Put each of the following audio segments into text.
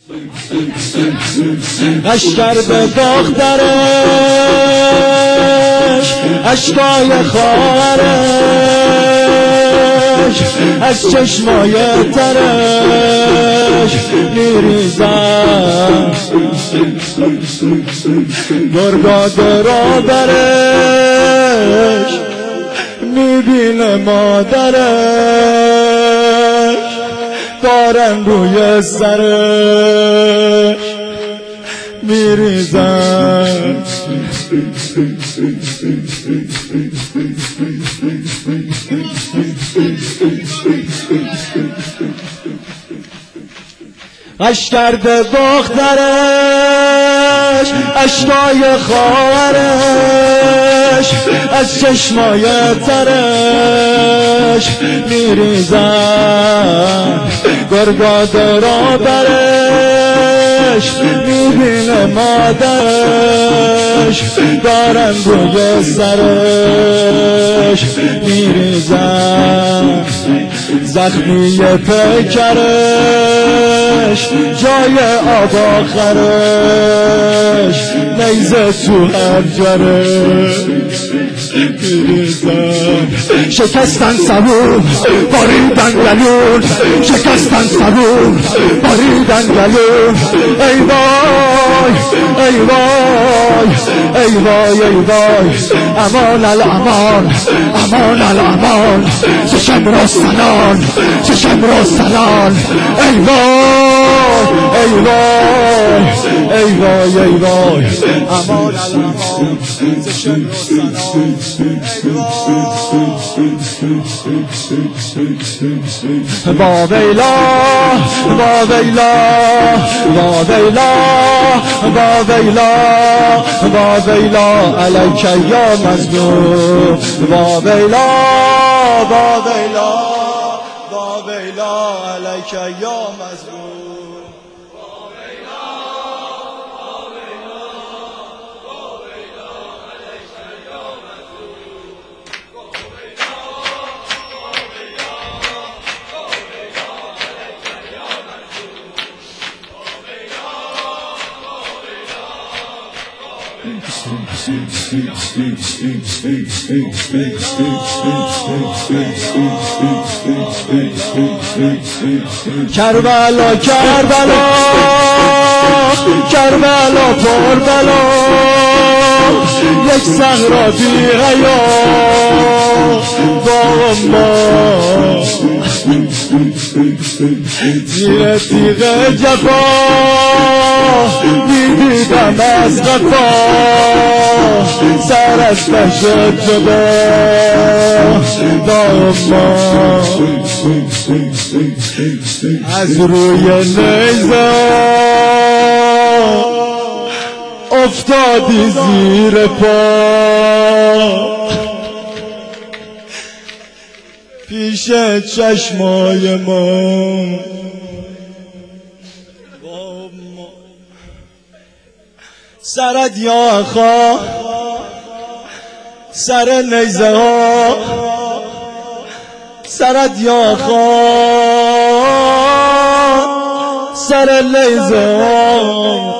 غش کرده دخترش اشکای خواهرش از چشمای ترش میریزن گرگا درا برش میبینه مادرش دارن روی سرش میریزن غش کرده دخترش اشکای خواهرش از چشمای ترش میریزن گرگا درا برش میبینه مادرش دارن روی سرش میریزن زخمی پیکرش جای آب آخرش نیزه تو حنجرش شکستن سبون باریدن گلون شکستن سبون باریدن گلون ای وای ای وای ای وای ای وای امان الامان امان الامان چشم را سنان چشم را سنان ای وای ای وای ای وای ای وای امان الامان چشم را سنان با ویلا با ویلا با ویلا با ویلا با ویلا علیک یا مظلوم با ویلا با ویلا با ویلا علیک یا مظلوم کربلا کربلا کربلا پر بلا یک صحرا بی حیا با ما زیر تیغ جفا میدیدم از غفا سرش نشد جدا با ما از روی نیزه افتادی زیر پا پیش چشمای ما سرت یا خوا سر نیزه ها سرت یا خوا سر نیزه ها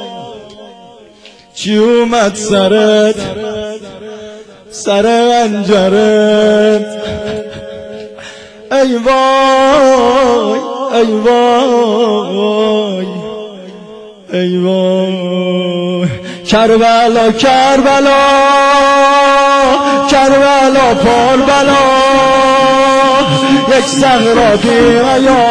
چی اومد سرت سر انجرت ای وای ای وای ای وای کربلا کربلا کربلا پر بلا یک صحرا بی حیا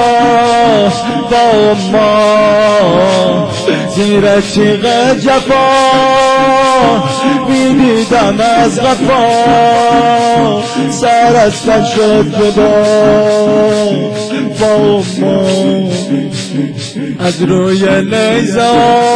با ما زیر تیغ جفا میدیدم از غفا سرت نشد جدا با ما از روی نیزه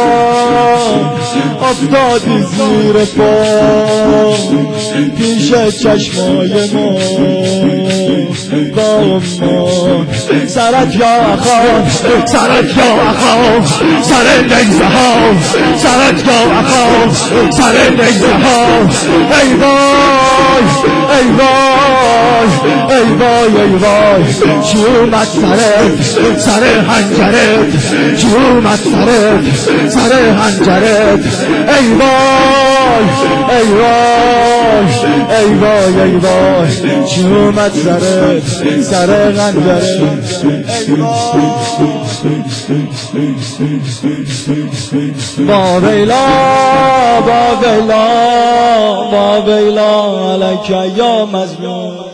افتادی زیر پا پیش چشمای ما با امه سرت یا اخا سرت یا اخا سر نیزه ها سرت یا اخا سر نیزه ها ای وای ای وای ای وای ای وای چی اومد سرت سر هنجرت چی اومد سرت سر هنجرت ای وای ای وای ای وای ای وای چی اومد سرت سر هنجرت ای با ویلا با ویلا با ویلا علیک یا مظلوم